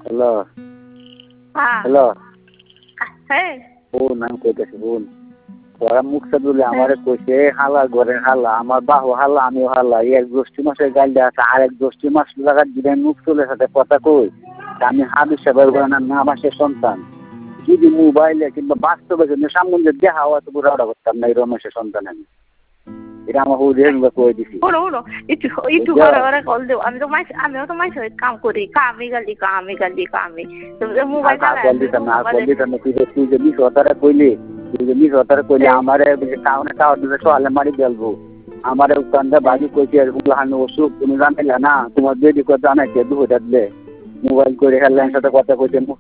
hello হ্যাঁ hello হ্যাঁ বোন আমি কইতেছি বোন ওরা মুখটা দিলে আমারে কইছে হালা ঘরে হালা আমার বাহু হালা আমিও হালা এক গোষ্ঠী মাসের গাল দেওয়া আছে আরেক গোষ্ঠী মাস লাগার দিলে মুখ চলে সাথে কথা কই আমি হাবি সাহেবের না মাসের সন্তান যদি মোবাইলে কিংবা বাস্তবে সামনে দেখা হওয়া তো পুরো করতাম না এই রমেশের সন্তান আমি এটা আমার হুজুর কয়ে দিছি শুনো একটু ঘরে কল দেও আমিও তো মাইস কাম করি কামি গালি তুমি মোবাইল তুই যে মিস হতারা কইলি আমারে টাউনে টাওয়ার দিতে সোয়ালে মারি দেলবো আমারে উকান্দা বাজু কইছে হানো অসুখ তুমি জানাইলা না তোমার যদি কথা জানাইছে দুধ দিলে মোবাইল করে হেডলাইন সাথে কথা কইছে